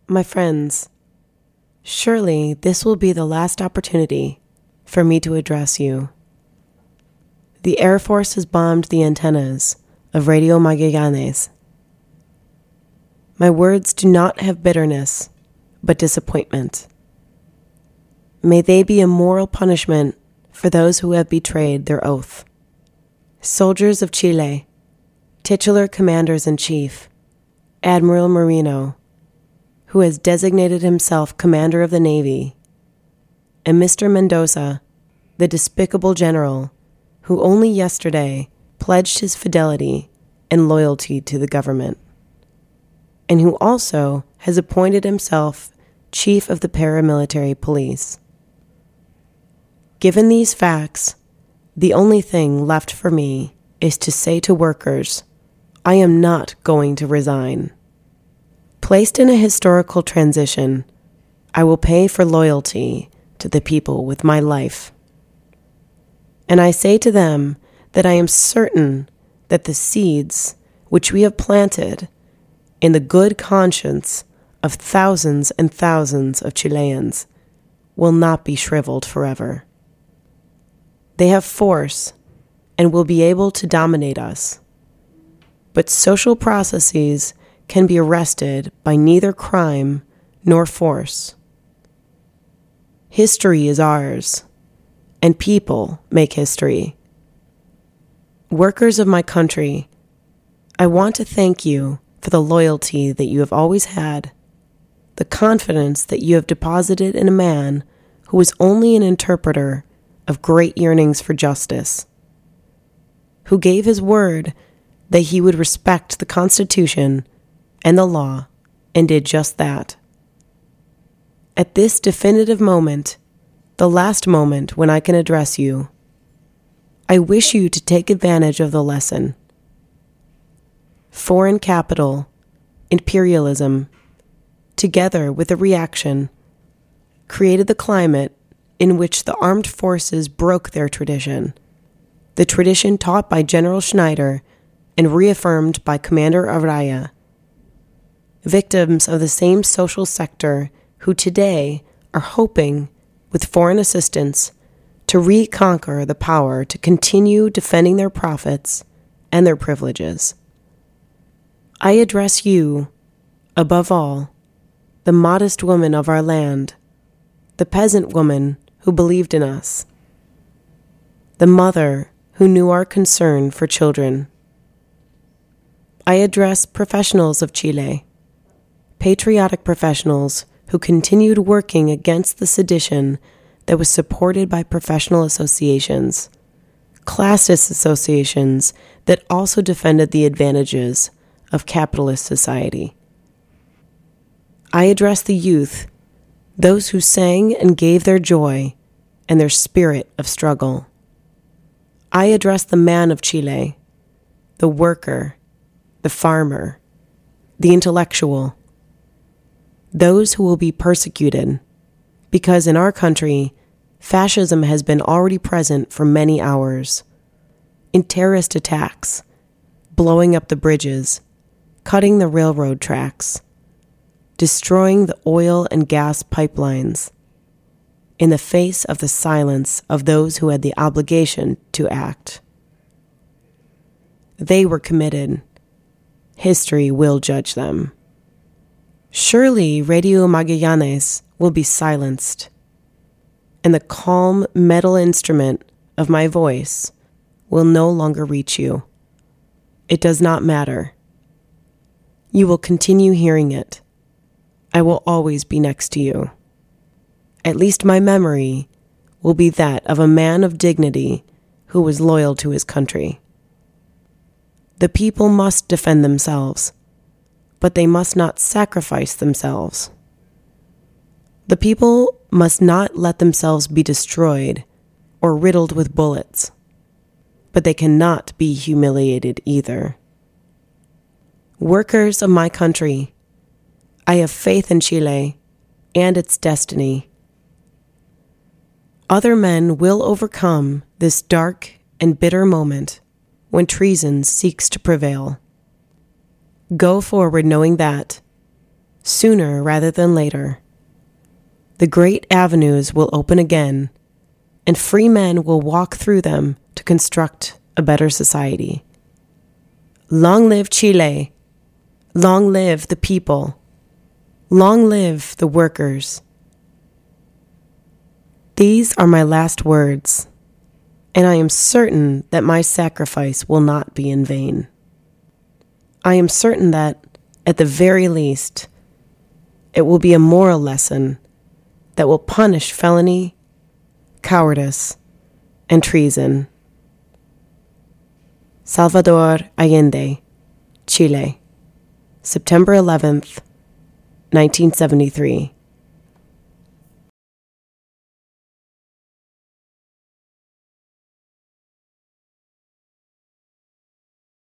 My friends, surely this will be the last opportunity for me to address you. The Air Force has bombed the antennas of Radio Magallanes. My words do not have bitterness, but disappointment. May they be a moral punishment for those who have betrayed their oath. Soldiers of Chile, titular commanders-in-chief, Admiral Merino, who has designated himself commander of the Navy, and Mr. Mendoza, the despicable general who only yesterday pledged his fidelity and loyalty to the government, and who also has appointed himself chief of the paramilitary police. Given these facts, the only thing left for me is to say to workers, I am not going to resign. Placed in a historical transition, I will pay for loyalty to the people with my life. And I say to them that I am certain that the seeds which we have planted in the good conscience of thousands and thousands of Chileans will not be shriveled forever. They have force and will be able to dominate us. But social processes can be arrested by neither crime nor force. History is ours, and people make history. Workers of my country, I want to thank you for the loyalty that you have always had, the confidence that you have deposited in a man who was only an interpreter of great yearnings for justice, who gave his word that he would respect the Constitution and the law, and did just that. At this definitive moment, the last moment when I can address you, I wish you to take advantage of the lesson. Foreign capital, imperialism, together with a reaction, created the climate in which the armed forces broke their tradition, the tradition taught by General Schneider and reaffirmed by Commander Araya, victims of the same social sector who today are hoping, with foreign assistance, to reconquer the power to continue defending their profits and their privileges. I address you, above all, the modest woman of our land, the peasant woman who believed in us, the mother who knew our concern for children. I address professionals of Chile, patriotic professionals who continued working against the sedition that was supported by professional associations, classist associations that also defended the advantages of capitalist society. I address the youth, those who sang and gave their joy and their spirit of struggle. I address the man of Chile, the worker, the farmer, the intellectual, those who will be persecuted, because in our country, fascism has been already present for many hours, in terrorist attacks, blowing up the bridges, cutting the railroad tracks, destroying the oil and gas pipelines, in the face of the silence of those who had the obligation to act. They were committed. History will judge them. Surely Radio Magallanes will be silenced, and the calm metal instrument of my voice will no longer reach you. It does not matter. You will continue hearing it. I will always be next to you. At least my memory will be that of a man of dignity who was loyal to his country. The people must defend themselves, but they must not sacrifice themselves. The people must not let themselves be destroyed or riddled with bullets, but they cannot be humiliated either. Workers of my country, I have faith in Chile and its destiny. Other men will overcome this dark and bitter moment when treason seeks to prevail. Go forward knowing that, sooner rather than later. The great avenues will open again, and free men will walk through them to construct a better society. Long live Chile! Long live the people! Long live the workers! These are my last words, and I am certain that my sacrifice will not be in vain. I am certain that, at the very least, it will be a moral lesson that will punish felony, cowardice, and treason. Salvador Allende, Chile, September 11th, 1973.